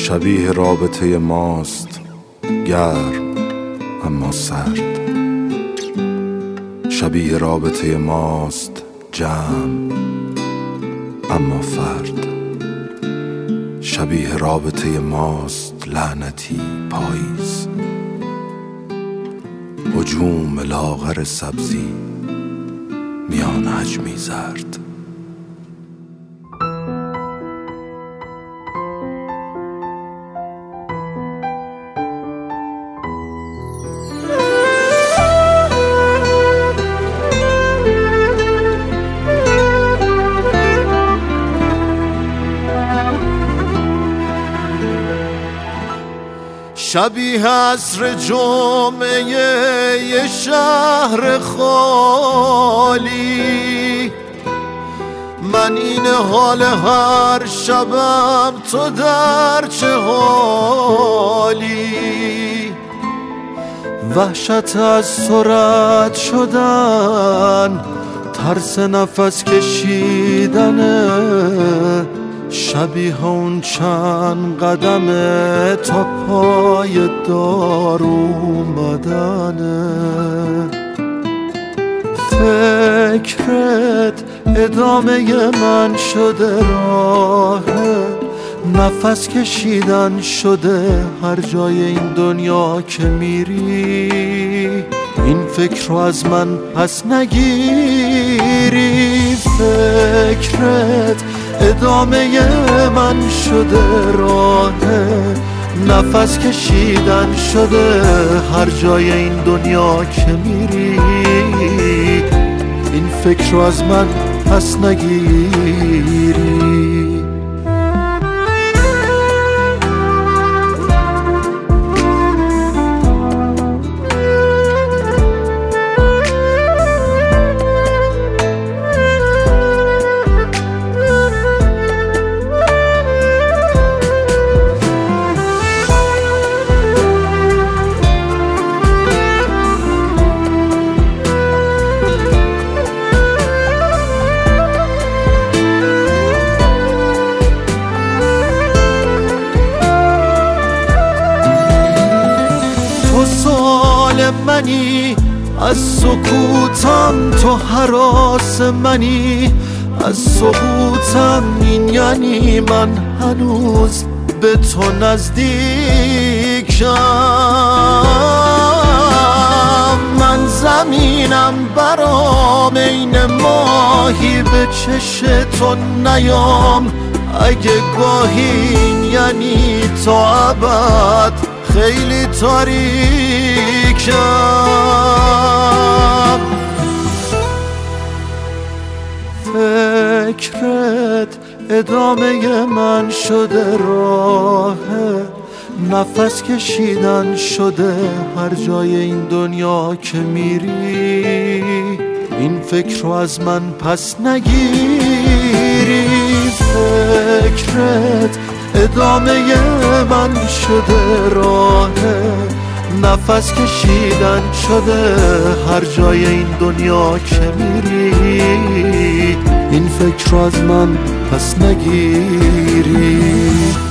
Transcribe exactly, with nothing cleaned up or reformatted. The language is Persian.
شبیه رابطه ماست گرم اما سرد، شبیه رابطه ماست جمع اما فرد، شبیه رابطه ماست لعنتی پاییز، هجوم لاغر سبزی میان حجمی زرد. شبیه عصر جمعه یه شهر خالی، من این حال هر شبم تو در چه حالی، وحشت از تو رد شدن، ترس نفس کشیدنه، شبیه اون چند قدمه تا پای دار اومدنه. فکرت ادامه من شده، راه نفس کشیدن شده هر جای این دنیا که میری، این فکر رو از من پس نگیری. فکرت ادامه من شده، راه نفس کشیدن شده هر جای این دنیا که میری، این فکر رو از من پس نگیری. منی از سکوتم، تو هراس منی از سقوطم، این یعنی من هنوز به تو نزدیکم. من زمینم برام این ماهی به چش تو نیام، اگه گاهی این یعنی تا ابد خیلی تاریکم. فکرت ادامه من شده، راه نفس کشیدن شده هر جای این دنیا که میری، این فکر رو از من پس نگیری. فکرت ادامه من شده، راه نفس کشیدن شده هر جای این دنیا که میری، این فکر رو از من پس نگیری.